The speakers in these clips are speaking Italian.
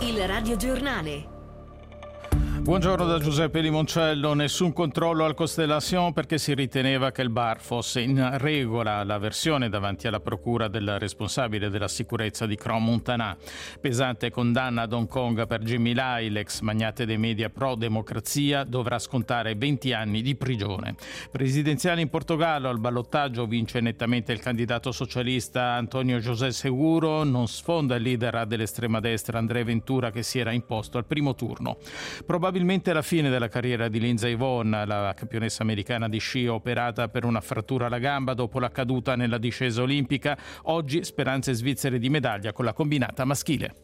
Il radiogiornale. Buongiorno da Giuseppe Limoncello. Nessun controllo al Constellation perché si riteneva che il bar fosse in regola. La versione davanti alla procura del responsabile della sicurezza di Crans-Montana. Pesante condanna ad Hong Kong per Jimmy Lai, l'ex magnate dei media pro-democrazia, dovrà scontare 20 anni di prigione. Presidenziali in Portogallo, al ballottaggio vince nettamente il candidato socialista António José Seguro, non sfonda il leader dell'estrema destra André Ventura che si era imposto al primo turno. Probabilmente la fine della carriera di Lindsey Vonn, la campionessa americana di sci operata per una frattura alla gamba dopo la caduta nella discesa olimpica. Oggi speranze svizzere di medaglia con la combinata maschile.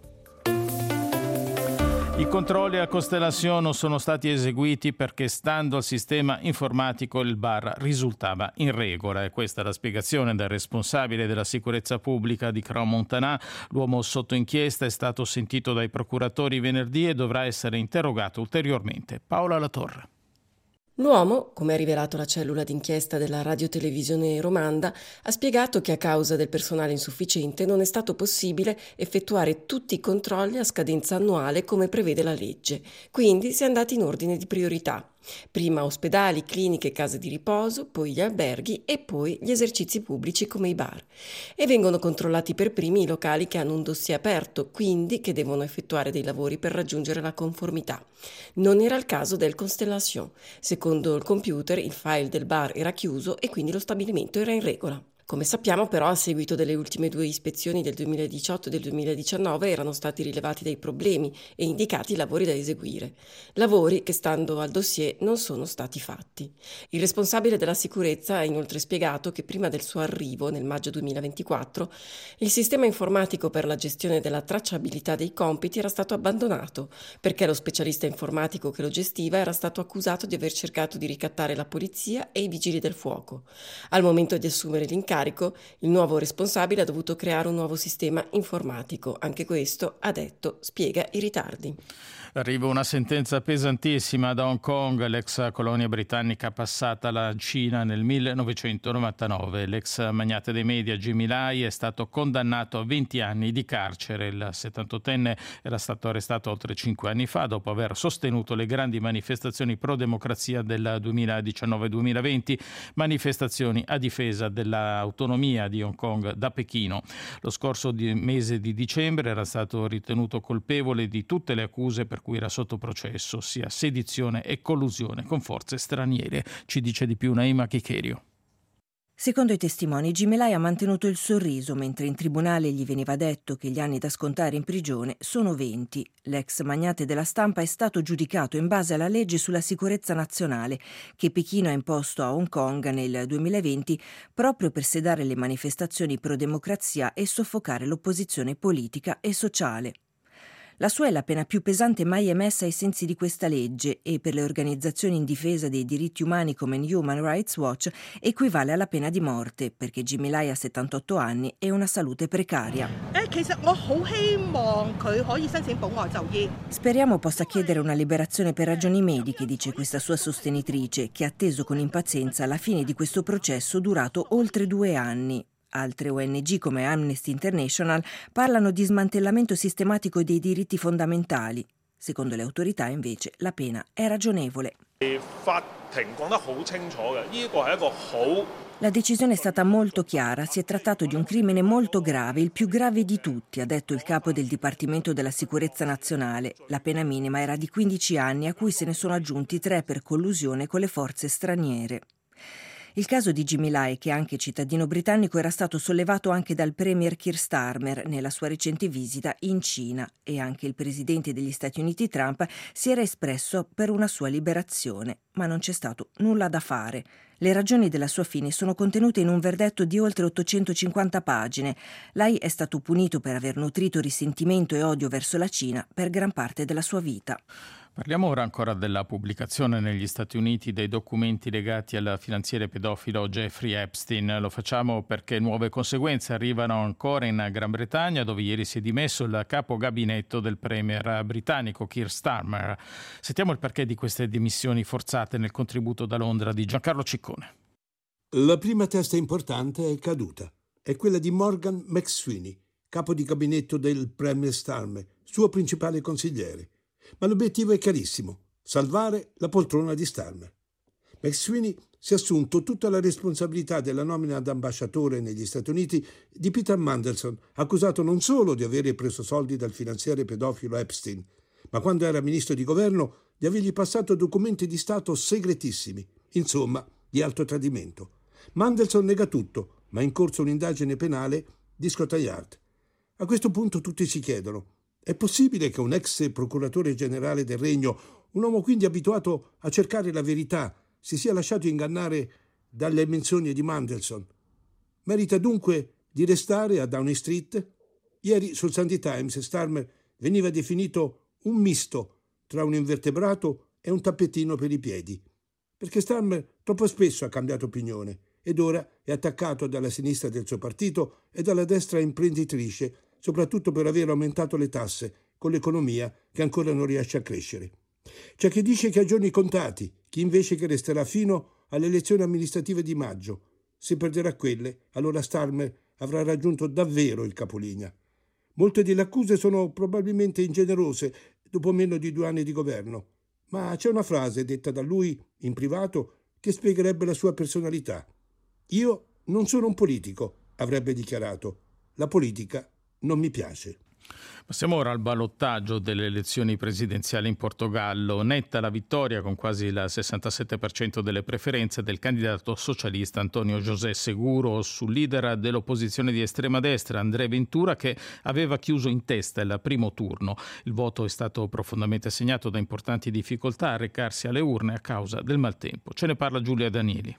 I controlli a Constellation non sono stati eseguiti perché, stando al sistema informatico, il bar risultava in regola. E questa è la spiegazione del responsabile della sicurezza pubblica di Crans-Montana. L'uomo sotto inchiesta è stato sentito dai procuratori venerdì e dovrà essere interrogato ulteriormente. Paola Latorre. L'uomo, come ha rivelato la cellula d'inchiesta della radiotelevisione romanda, ha spiegato che a causa del personale insufficiente non è stato possibile effettuare tutti i controlli a scadenza annuale come prevede la legge. Quindi si è andati in ordine di priorità. Prima ospedali, cliniche, case di riposo, poi gli alberghi e poi gli esercizi pubblici come i bar. E vengono controllati per primi i locali che hanno un dossier aperto, quindi che devono effettuare dei lavori per raggiungere la conformità. Non era il caso del Constellation. Secondo il computer il file del bar era chiuso e quindi lo stabilimento era in regola. Come sappiamo però, a seguito delle ultime 2 ispezioni del 2018 e del 2019 erano stati rilevati dei problemi e indicati i lavori da eseguire. Lavori che, stando al dossier, non sono stati fatti. Il responsabile della sicurezza ha inoltre spiegato che prima del suo arrivo, nel maggio 2024, il sistema informatico per la gestione della tracciabilità dei compiti era stato abbandonato, perché lo specialista informatico che lo gestiva era stato accusato di aver cercato di ricattare la polizia e i vigili del fuoco. Al momento di assumere l'incarico, il nuovo responsabile ha dovuto creare un nuovo sistema informatico. Anche questo, ha detto, spiega i ritardi. Arriva una sentenza pesantissima da Hong Kong, l'ex colonia britannica passata alla Cina nel 1999. L'ex magnate dei media Jimmy Lai è stato condannato a 20 anni di carcere. Il 78enne era stato arrestato oltre 5 anni fa dopo aver sostenuto le grandi manifestazioni pro-democrazia del 2019-2020, manifestazioni a difesa dell'autonomia di Hong Kong da Pechino. Lo scorso mese di dicembre era stato ritenuto colpevole di tutte le accuse per cui era sotto processo, ossia sedizione e collusione con forze straniere. Ci dice di più Naima Chicherio. Secondo i testimoni, Jimmy Lai ha mantenuto il sorriso mentre in tribunale gli veniva detto che gli anni da scontare in prigione sono 20. L'ex magnate della stampa è stato giudicato in base alla legge sulla sicurezza nazionale che Pechino ha imposto a Hong Kong nel 2020 proprio per sedare le manifestazioni pro-democrazia e soffocare l'opposizione politica e sociale. La sua è la pena più pesante mai emessa ai sensi di questa legge e per le organizzazioni in difesa dei diritti umani come Human Rights Watch equivale alla pena di morte perché Jimmy Lai ha 78 anni e una salute precaria. Speriamo possa chiedere una liberazione per ragioni mediche, dice questa sua sostenitrice, che ha atteso con impazienza la fine di questo processo durato oltre 2 anni. Altre ONG come Amnesty International parlano di smantellamento sistematico dei diritti fondamentali. Secondo le autorità, invece, la pena è ragionevole. La decisione è stata molto chiara, si è trattato di un crimine molto grave, il più grave di tutti, ha detto il capo del Dipartimento della Sicurezza Nazionale. La pena minima era di 15 anni, a cui se ne sono aggiunti 3 per collusione con le forze straniere. Il caso di Jimmy Lai, che è anche cittadino britannico, era stato sollevato anche dal premier Keir Starmer nella sua recente visita in Cina e anche il presidente degli Stati Uniti Trump si era espresso per una sua liberazione, ma non c'è stato nulla da fare. Le ragioni della sua fine sono contenute in un verdetto di oltre 850 pagine. Lai è stato punito per aver nutrito risentimento e odio verso la Cina per gran parte della sua vita. Parliamo ora ancora della pubblicazione negli Stati Uniti dei documenti legati al finanziere pedofilo Jeffrey Epstein. Lo facciamo perché nuove conseguenze arrivano ancora in Gran Bretagna, dove ieri si è dimesso il capo gabinetto del premier britannico Keir Starmer. Sentiamo il perché di queste dimissioni forzate nel contributo da Londra di Giancarlo Ciccone. La prima testa importante è caduta. È quella di Morgan McSweeney, capo di gabinetto del premier Starmer, suo principale consigliere. Ma l'obiettivo è chiarissimo: salvare la poltrona di Starmer. McSweeney si è assunto tutta la responsabilità della nomina ad ambasciatore negli Stati Uniti di Peter Mandelson, accusato non solo di avere preso soldi dal finanziere pedofilo Epstein, ma quando era ministro di governo di avergli passato documenti di Stato segretissimi, insomma, di alto tradimento. Mandelson nega tutto, ma è in corso un'indagine penale di Scotland Yard. A questo punto tutti si chiedono: è possibile che un ex procuratore generale del Regno, un uomo quindi abituato a cercare la verità, si sia lasciato ingannare dalle menzogne di Mandelson? Merita dunque di restare a Downing Street? Ieri sul Sunday Times Starmer veniva definito un misto tra un invertebrato e un tappetino per i piedi, perché Starmer troppo spesso ha cambiato opinione ed ora è attaccato dalla sinistra del suo partito e dalla destra imprenditrice, soprattutto per aver aumentato le tasse con l'economia che ancora non riesce a crescere. C'è chi dice che ha giorni contati, chi invece che resterà fino alle elezioni amministrative di maggio. Se perderà quelle, allora Starmer avrà raggiunto davvero il capolinea. Molte delle accuse sono probabilmente ingenerose dopo meno di 2 anni di governo, ma c'è una frase detta da lui in privato che spiegherebbe la sua personalità. «Io non sono un politico», avrebbe dichiarato. «La politica non mi piace». Passiamo ora al ballottaggio delle elezioni presidenziali in Portogallo. Netta la vittoria con quasi il 67% delle preferenze del candidato socialista António José Seguro sul leader dell'opposizione di estrema destra André Ventura, che aveva chiuso in testa il primo turno. Il voto è stato profondamente segnato da importanti difficoltà a recarsi alle urne a causa del maltempo. Ce ne parla Giulia Danieli.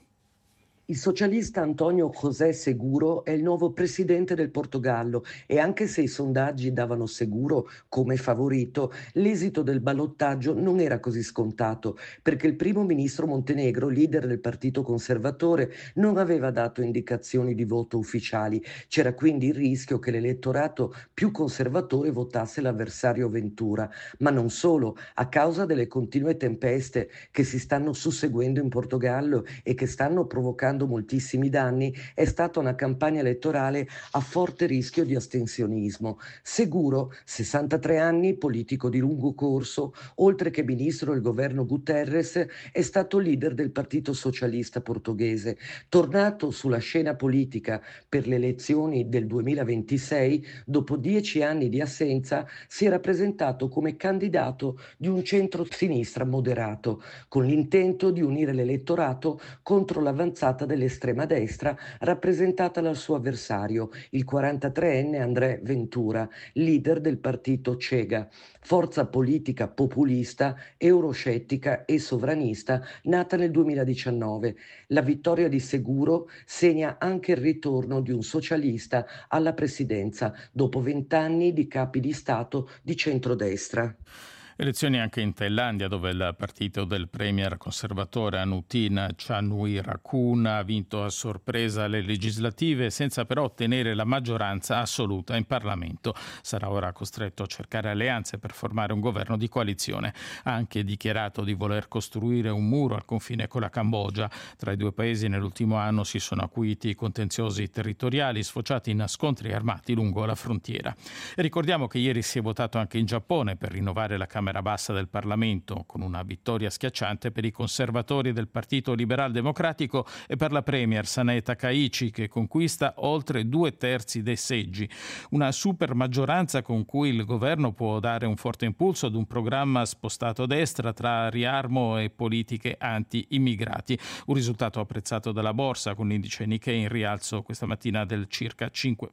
Il socialista António José Seguro è il nuovo presidente del Portogallo e anche se i sondaggi davano Seguro come favorito, l'esito del ballottaggio non era così scontato, perché il primo ministro Montenegro, leader del partito conservatore, non aveva dato indicazioni di voto ufficiali. C'era quindi il rischio che l'elettorato più conservatore votasse l'avversario Ventura, ma non solo, a causa delle continue tempeste che si stanno susseguendo in Portogallo e che stanno provocando moltissimi danni, è stata una campagna elettorale a forte rischio di astensionismo. Seguro, 63 anni, politico di lungo corso, oltre che ministro del governo Guterres, è stato leader del Partito Socialista Portoghese. Tornato sulla scena politica per le elezioni del 2026, dopo 10 anni di assenza, si era presentato come candidato di un centro-sinistra moderato, con l'intento di unire l'elettorato contro l'avanzata dell'estrema destra rappresentata dal suo avversario, il 43enne André Ventura, leader del partito Chega, forza politica populista, euroscettica e sovranista nata nel 2019. La vittoria di Seguro segna anche il ritorno di un socialista alla presidenza dopo 20 anni di capi di Stato di centrodestra. Elezioni anche in Thailandia, dove il partito del premier conservatore Anutin Chanvirakul ha vinto a sorpresa le legislative senza però ottenere la maggioranza assoluta in Parlamento. Sarà ora costretto a cercare alleanze per formare un governo di coalizione. Ha anche dichiarato di voler costruire un muro al confine con la Cambogia. Tra i due paesi nell'ultimo anno si sono acuiti contenziosi territoriali sfociati in scontri armati lungo la frontiera. E ricordiamo che ieri si è votato anche in Giappone per rinnovare la Camera Bassa del Parlamento, con una vittoria schiacciante per i conservatori del Partito Liberal Democratico e per la premier Sanae Takaichi, che conquista oltre 2/3 dei seggi. Una super maggioranza con cui il governo può dare un forte impulso ad un programma spostato a destra tra riarmo e politiche anti-immigrati. Un risultato apprezzato dalla borsa, con l'indice Nikkei in rialzo questa mattina del circa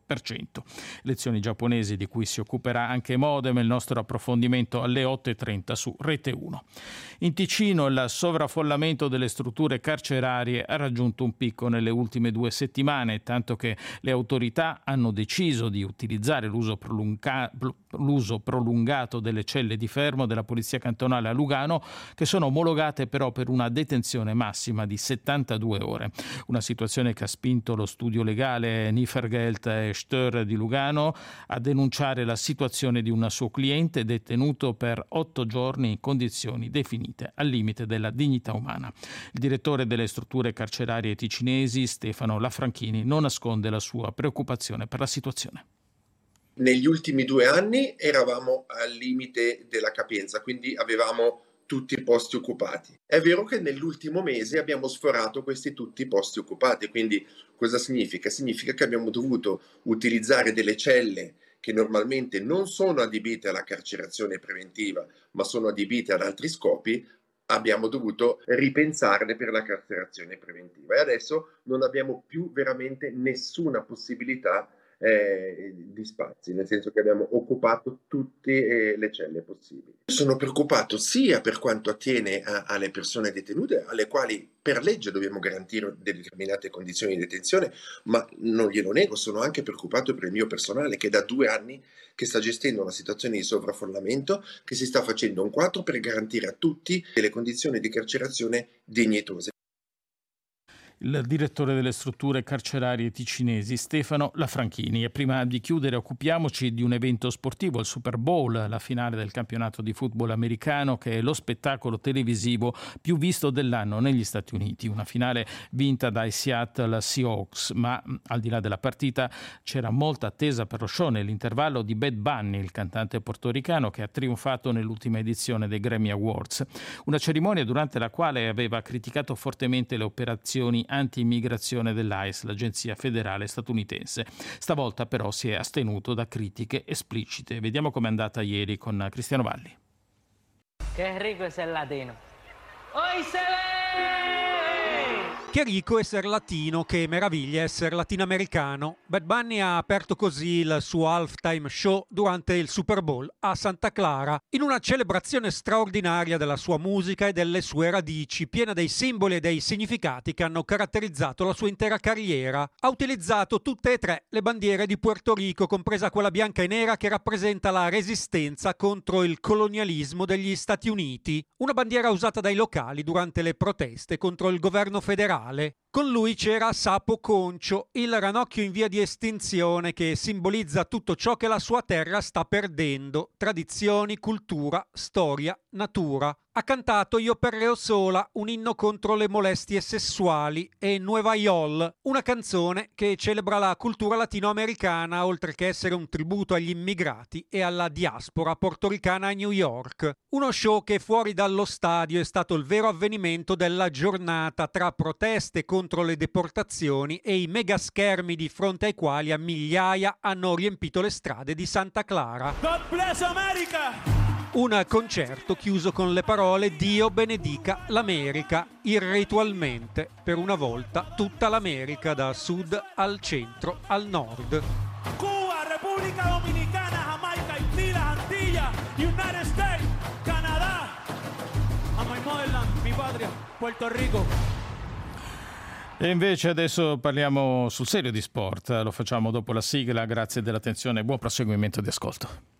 5%. Elezioni giapponesi di cui si occuperà anche Modem, il nostro approfondimento alle 8:30 su Rete 1. In Ticino il sovraffollamento delle strutture carcerarie ha raggiunto un picco nelle ultime 2 settimane, tanto che le autorità hanno deciso di utilizzare l'uso prolungato delle celle di fermo della Polizia Cantonale a Lugano, che sono omologate però per una detenzione massima di 72 ore. Una situazione che ha spinto lo studio legale Nievergelt e Stör di Lugano a denunciare la situazione di un suo cliente detenuto per 8 giorni in condizioni definite al limite della dignità umana. Il direttore delle strutture carcerarie ticinesi, Stefano Lafranchini, non nasconde la sua preoccupazione per la situazione. Negli ultimi 2 anni eravamo al limite della capienza, quindi avevamo tutti i posti occupati. È vero che nell'ultimo mese abbiamo sforato questi tutti i posti occupati, quindi cosa significa? Significa che abbiamo dovuto utilizzare delle celle che normalmente non sono adibite alla carcerazione preventiva, ma sono adibite ad altri scopi. Abbiamo dovuto ripensarle per la carcerazione preventiva e adesso non abbiamo più veramente nessuna possibilità di spazi, nel senso che abbiamo occupato tutte le celle possibili. Sono preoccupato sia per quanto attiene alle persone detenute, alle quali per legge dobbiamo garantire determinate condizioni di detenzione, ma non glielo nego, sono anche preoccupato per il mio personale che da 2 anni che sta gestendo una situazione di sovraffollamento, che si sta facendo un 4 per garantire a tutti delle condizioni di carcerazione dignitose. Il direttore delle strutture carcerarie ticinesi Stefano Lafranchini. E prima di chiudere occupiamoci di un evento sportivo, il Super Bowl, la finale del campionato di football americano, che è lo spettacolo televisivo più visto dell'anno negli Stati Uniti. Una finale vinta dai Seattle Seahawks, ma al di là della partita c'era molta attesa per lo show nell'intervallo di Bad Bunny, il cantante portoricano che ha trionfato nell'ultima edizione dei Grammy Awards. Una cerimonia durante la quale aveva criticato fortemente le operazioni anti-immigrazione dell'ICE, l'agenzia federale statunitense. Stavolta però si è astenuto da critiche esplicite. Vediamo com'è andata ieri con Cristiano Valli. Che ricco essere latino. Oi se ve! Che ricco essere latino, che meraviglia essere latinoamericano. Bad Bunny ha aperto così il suo halftime show durante il Super Bowl a Santa Clara, in una celebrazione straordinaria della sua musica e delle sue radici, piena dei simboli e dei significati che hanno caratterizzato la sua intera carriera. Ha utilizzato tutte e 3 le bandiere di Puerto Rico, compresa quella bianca e nera che rappresenta la resistenza contro il colonialismo degli Stati Uniti, una bandiera usata dai locali durante le proteste contro il governo federale. Con lui c'era Sapo Concio, il ranocchio in via di estinzione che simbolizza tutto ciò che la sua terra sta perdendo: tradizioni, cultura, storia, natura. Ha cantato Io Perreo Sola, un inno contro le molestie sessuali, e Nueva Yol, una canzone che celebra la cultura latinoamericana, oltre che essere un tributo agli immigrati e alla diaspora portoricana a New York. Uno show che fuori dallo stadio è stato il vero avvenimento della giornata, tra proteste contro le deportazioni e i mega schermi di fronte ai quali a migliaia hanno riempito le strade di Santa Clara. God bless America! Un concerto chiuso con le parole Dio benedica l'America, irritualmente, per una volta tutta l'America, da sud al centro al nord. Cuba, República Dominicana, Jamaica, Haití, Antillas, United States, Canadá, a my motherland, mi patria, Puerto Rico. E invece adesso parliamo sul serio di sport, lo facciamo dopo la sigla. Grazie dell'attenzione e buon proseguimento di ascolto.